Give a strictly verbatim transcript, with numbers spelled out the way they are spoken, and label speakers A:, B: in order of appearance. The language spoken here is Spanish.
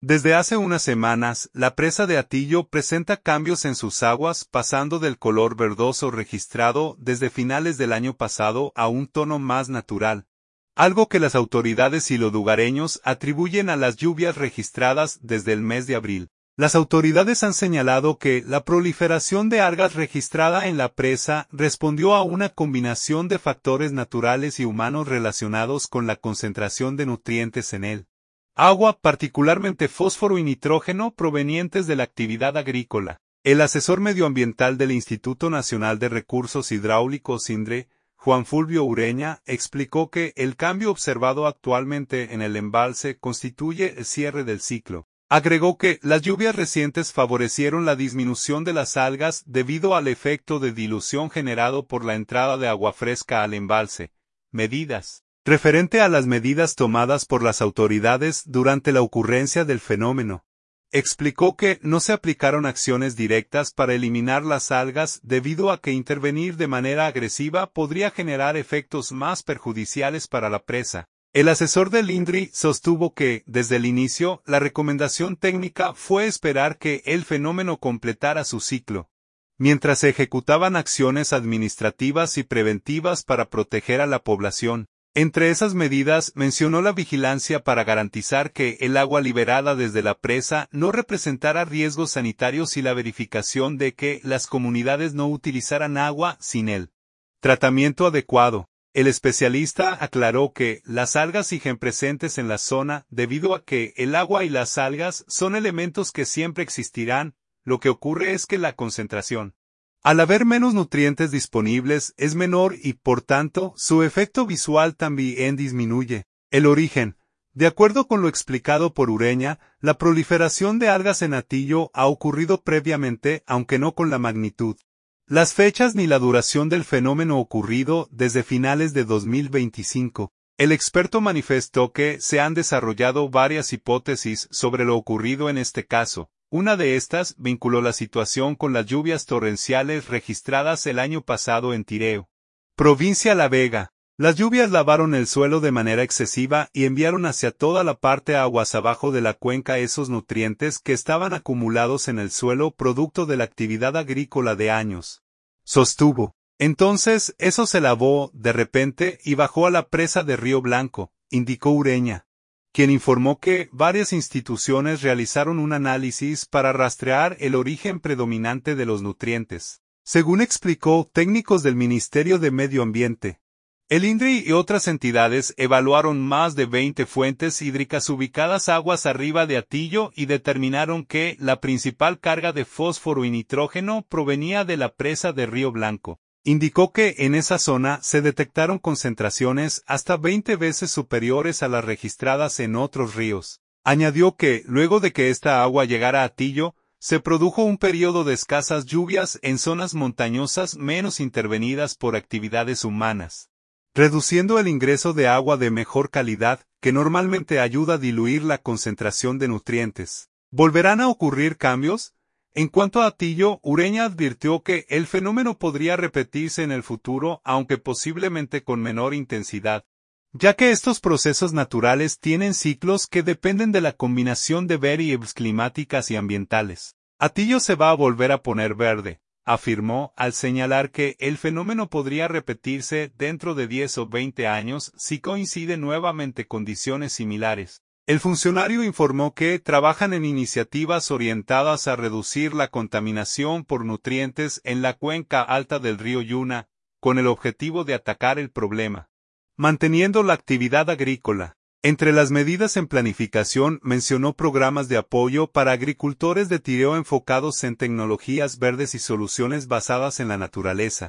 A: Desde hace unas semanas, la presa de Atillo presenta cambios en sus aguas, pasando del color verdoso registrado desde finales del año pasado a un tono más natural, algo que las autoridades y los lugareños atribuyen a las lluvias registradas desde el mes de abril. Las autoridades han señalado que la proliferación de algas registrada en la presa respondió a una combinación de factores naturales y humanos relacionados con la concentración de nutrientes en el agua, particularmente fósforo y nitrógeno provenientes de la actividad agrícola. El asesor medioambiental del Instituto Nacional de Recursos Hidráulicos INDRE, Juan Fulvio Ureña, explicó que el cambio observado actualmente en el embalse constituye el cierre del ciclo. Agregó que las lluvias recientes favorecieron la disminución de las algas debido al efecto de dilución generado por la entrada de agua fresca al embalse. Medidas. Referente a las medidas tomadas por las autoridades durante la ocurrencia del fenómeno, explicó que no se aplicaron acciones directas para eliminar las algas debido a que intervenir de manera agresiva podría generar efectos más perjudiciales para la presa. El asesor del INDRI sostuvo que, desde el inicio, la recomendación técnica fue esperar que el fenómeno completara su ciclo, mientras se ejecutaban acciones administrativas y preventivas para proteger a la población. Entre esas medidas mencionó la vigilancia para garantizar que el agua liberada desde la presa no representara riesgos sanitarios y la verificación de que las comunidades no utilizaran agua sin el tratamiento adecuado. El especialista aclaró que las algas siguen presentes en la zona debido a que el agua y las algas son elementos que siempre existirán, lo que ocurre es que la concentración, al haber menos nutrientes disponibles, es menor y, por tanto, su efecto visual también disminuye. El origen. De acuerdo con lo explicado por Ureña, la proliferación de algas en Atillo ha ocurrido previamente, aunque no con la magnitud, las fechas ni la duración del fenómeno ocurrido desde finales de dos mil veinticinco. El experto manifestó que se han desarrollado varias hipótesis sobre lo ocurrido en este caso. Una de estas vinculó la situación con las lluvias torrenciales registradas el año pasado en Tireo, provincia La Vega. Las lluvias lavaron el suelo de manera excesiva y enviaron hacia toda la parte aguas abajo de la cuenca esos nutrientes que estaban acumulados en el suelo producto de la actividad agrícola de años. Sostuvo. Entonces, eso se lavó, de repente, y bajó a la presa de Río Blanco, indicó Ureña, quien informó que varias instituciones realizaron un análisis para rastrear el origen predominante de los nutrientes. Según explicó técnicos del Ministerio de Medio Ambiente, el INDRI y otras entidades evaluaron más de veinte fuentes hídricas ubicadas aguas arriba de Atillo y determinaron que la principal carga de fósforo y nitrógeno provenía de la presa de Río Blanco. Indicó que en esa zona se detectaron concentraciones hasta veinte veces superiores a las registradas en otros ríos. Añadió que, luego de que esta agua llegara a Atillo, se produjo un periodo de escasas lluvias en zonas montañosas menos intervenidas por actividades humanas, reduciendo el ingreso de agua de mejor calidad, que normalmente ayuda a diluir la concentración de nutrientes. ¿Volverán a ocurrir cambios? En cuanto a Atillo, Ureña advirtió que el fenómeno podría repetirse en el futuro, aunque posiblemente con menor intensidad, ya que estos procesos naturales tienen ciclos que dependen de la combinación de variables climáticas y ambientales. Atillo se va a volver a poner verde, afirmó, al señalar que el fenómeno podría repetirse dentro de diez o veinte años si coinciden nuevamente condiciones similares. El funcionario informó que trabajan en iniciativas orientadas a reducir la contaminación por nutrientes en la cuenca alta del río Yuna, con el objetivo de atacar el problema, manteniendo la actividad agrícola. Entre las medidas en planificación mencionó programas de apoyo para agricultores de Tireo enfocados en tecnologías verdes y soluciones basadas en la naturaleza.